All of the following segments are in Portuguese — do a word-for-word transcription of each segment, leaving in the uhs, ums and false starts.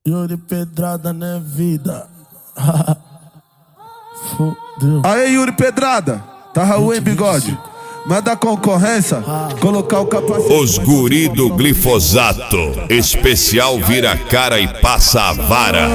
Yuri Pedrada não é vida. Fudeu. Aê, Yuri Pedrada, tá Raul em bigode. Manda a concorrência, colocar o capacete. Os guri do glifosato, especial vira a cara e passa a vara.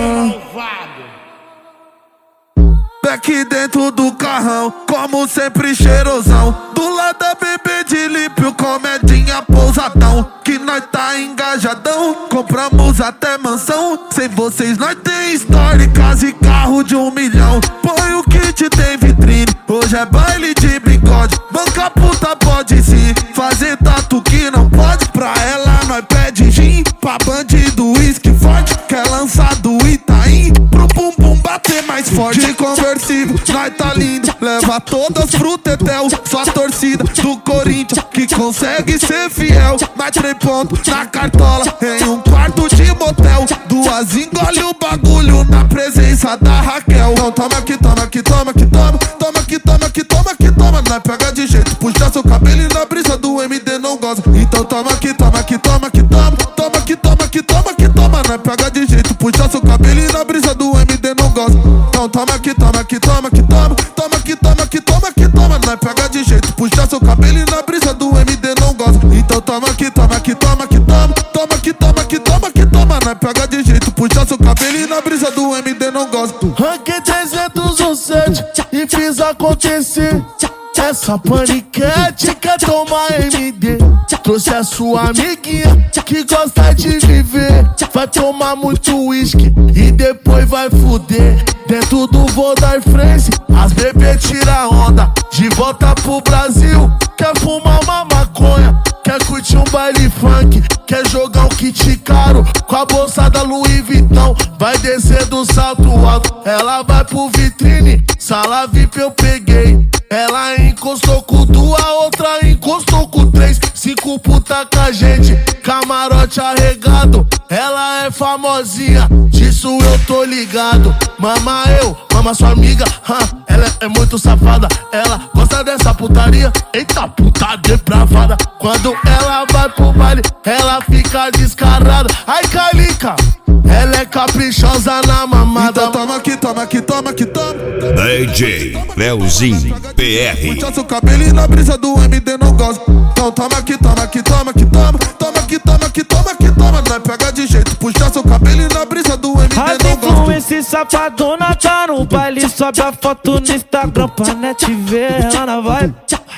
Aqui dentro do carrão, como sempre cheirosão. Do lado da bebê de lípio, comedinha pousadão. Que nós tá engajadão, compramos até mansão. Sem vocês nós tem história, casa e carro de um milhão. Põe o kit, tem vitrine, hoje é baile de bigode. Banca puta pode sim, fazer tatu que não pode. Pra ela nós pede gin, pra bandido uísque forte. Quer lançar do Itaim, pro bumbum bater mais forte. De conversível, nós tá lindo, leva todas pro tetel. Só a torcida do Corinthians que consegue ser fiel. Mais três pontos na cartola, em um quarto de motel. Duas engole o bagulho na presença da Raquel. Então toma aqui, toma aqui, toma aqui, toma. Toma aqui, toma aqui, toma aqui, toma. Nós pega de jeito, puxa seu cabelo e na brisa do M D não goza. Então toma aqui, toma aqui, toma aqui, toma. Toma aqui, toma aqui, toma aqui, toma. Nós pega de jeito, puxa seu cabelo e na brisa do M D não goza. Então toma aqui, toma aqui, toma aqui, toma. Toma aqui, toma aqui, toma aqui, toma. Nós pega de jeito, puxa seu cabelo e na brisa do M D não goza. Então toma aqui, toma aqui, toma aqui, toma. Toma aqui, toma aqui, toma aqui, toma. Nós pega de jeito, puxa seu cabelo e na brisa do M D não goza. Ranquei trezentos no set e fiz acontecer. Essa paniquete quer tomar M D. Trouxe a sua amiguinha que gosta de viver. Vai tomar muito uísque e depois vai fuder. Dentro do Vodar France, as bebê tira onda. De volta pro Brasil, quer fumar uma maconha. Quer curtir um baile funk, quer jogar um kit caro com a bolsa da Louis Vuitton. Vai descer do salto alto, ela vai pro vitrine. Sala V I P eu peguei. Ela encostou com duas, a outra encostou com três. Cinco puta com a gente, camarote arregado. Ela é famosinha, disso eu tô ligado. Mama eu, mama sua amiga, huh? Ela é muito safada, ela gosta dessa putaria. Eita puta depravada. Quando ela vai pro baile, ela fica descarada. Ai Calica, ela é caprichosa na mamada. Então toma aqui, toma aqui, toma aqui, toma. D J Leozinho P R. Puxa seu cabelo e na brisa do M D não goza. Então toma aqui, toma aqui, toma aqui, toma. Toma aqui, toma aqui, toma aqui, toma. Nós pega de jeito, puxa seu cabelo e na brisa do M D não goza. Com esse safadona tá no baile, sobe a foto no Instagram pra net ver. Ela vai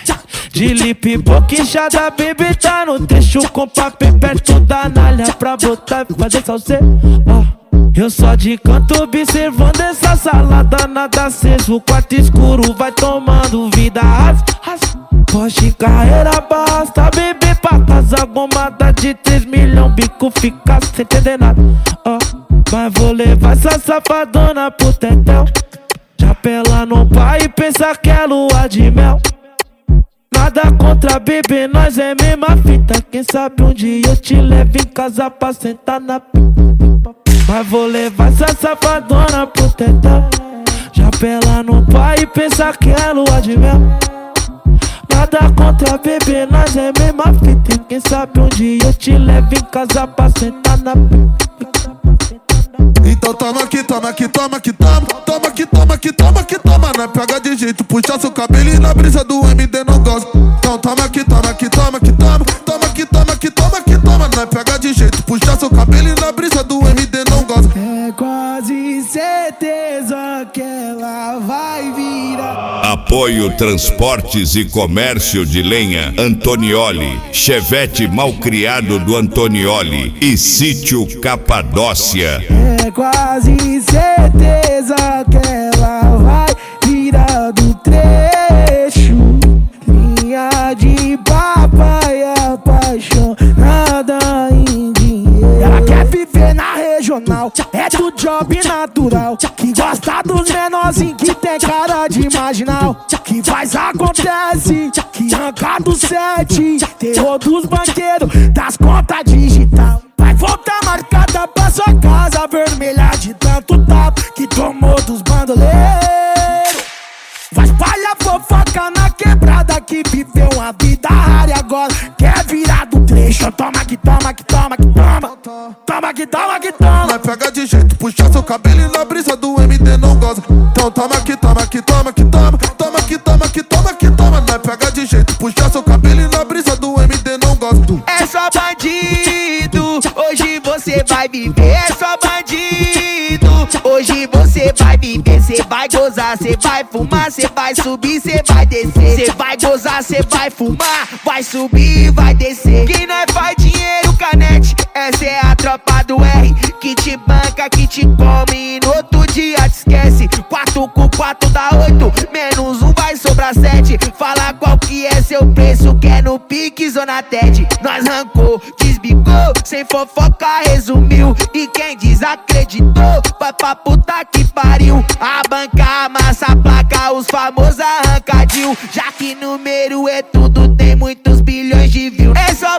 de lip boquinchada, baby tá no trecho com papel perto da nalha pra botar e fazer salse. Ah, eu só de canto observando essa salada, nada aceso, o quarto escuro vai tomando vida. As, as, Porsche carreira basta, bebê pra casa, gomada de três milhões, bico fica sem entender nada. Ah, mas vou levar essa safadona pro tetel. Chapela no pai e pensa que é lua de mel. Nada contra bebê, nós é mesma fita. Quem sabe um dia eu te levo em casa pra sentar na pita. Mas vou levar essa safadona pro tetel. Chapela no pai e pensa que é lua de mel. Nada contra bebê, nós é mesma fita. Quem sabe um dia eu te levo em casa pra sentar na pita. Então toma aqui, toma aqui, toma aqui, toma. Toma aqui, toma aqui, toma aqui, toma. Nós pega de jeito, puxa seu cabelo e na brisa do M D não goza. Então toma aqui, toma aqui, toma aqui, toma. Toma aqui, toma aqui, toma aqui, toma. Nós pega de jeito, puxa seu cabelo e na brisa do M D não goza. É quase certeza que ela vai virar. Apoio Transportes e Comércio de Lenha Antonioli, Chevette Malcriado do Antonioli e Sítio Capadócia. É quase certeza que ela vai virar do trecho. Linha de papai apaixonada em dinheiro. Ela quer viver na regional, é do job natural. Que gosta dos menorzinhos, que tem cara de marginal. Que faz acontece, que arranca do sete. Terror dos banqueiros, das contas digital. Vai voltar marcada pra sua casa vermelha de tanto tapa que tomou dos bandoleiros. Vai espalhar fofoca na quebrada que viveu uma vida rara e agora quer virar do trem. deixa. Toma que toma, que toma, que toma. Toma que toma, que toma. Nós pega de jeito, puxa seu cabelo e na brisa do M D não goza. Então toma que toma, que toma, que toma. Toma que toma, que toma, que toma. Nós pega de jeito, puxa seu cabelo e na brisa do M D não goza. É só bandido, hoje você vai viver. É só bandido, hoje você vai viver. Cê vai gozar, cê vai fumar, cê vai subir, cê vai descer. Cê vai gozar, cê vai fumar, vai subir e vai descer. Quem não faz dinheiro, canete, essa é a tropa do R. Que te banca, que te come e no outro dia te esquece. Quatro com quatro dá oito, menos um vai sobrar sete. Fala qual que é seu preço, que é no pique Zona Ted. Nós arrancou, desbicou, sem fofoca resumiu. E quem desacreditou, vai pra puta que pariu. A banca amassa a placa, os famosos arrancadinho. Já que número é tudo, tem muitos bilhões de views. É só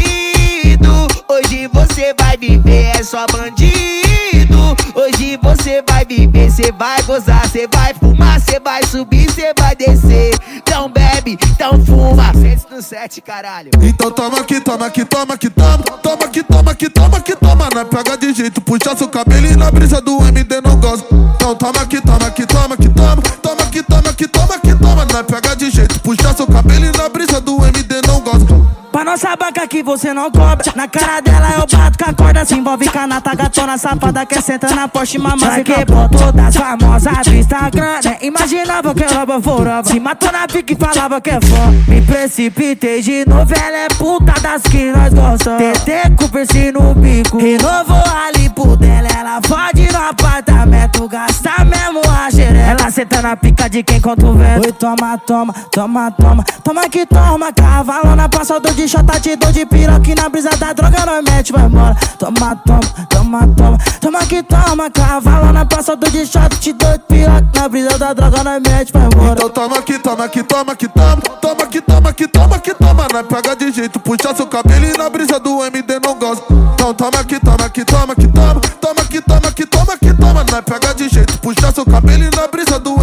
bandido, hoje você vai viver. É só bandido, hoje você vai viver. Cê vai gozar, cê vai fumar, cê vai subir, cê vai descer. Então bebe, então fuma. Sente no sete, caralho. Então toma que toma, que toma, que toma. Toma que toma, que toma, que toma. Nós pega de jeito, puxa seu cabelo e na brisa do M D não goza. Então toma que toma, que toma, que toma. Toma que toma, que toma, que toma. Nós pega de jeito, puxa seu cabelo e na brisa do M D não goza. Pra nossa banca que você não cobra. Na cara dela eu bato com a corda. Se envolve canata, gatona safada. Quer sentar na Porsche, mamãe. Se quebrou todas famosas do Instagram, né? Imaginava que ela baforava. Se matou na pique e falava que é fã. Me precipitei de novo, ela é puta das que nós gostamos. Tentei com o piercing no bico, renovou a lipo dela. Ela fode no apartamento, gasta mesmo a xereca. Ela senta na pica de quem conta o vento. Oi, toma, toma, toma, toma. Toma que toma, cavalona, passa do de chota, te dou de piroca. Na brisa da droga nós mete, vai embora. Toma, toma, toma, toma. Toma que toma, cavalona, passa do de chota, te dou de piroca. Na brisa da droga nós mete, vai embora. Então toma que toma, que toma, que toma. Toma que toma, que toma, que toma. Nós pega de jeito, puxa seu cabelo e na brisa do M D não goza. Então toma que toma, que toma, que toma. Toma que toma, que toma, que toma. Nós pega de jeito, puxa seu cabelo e na brisa do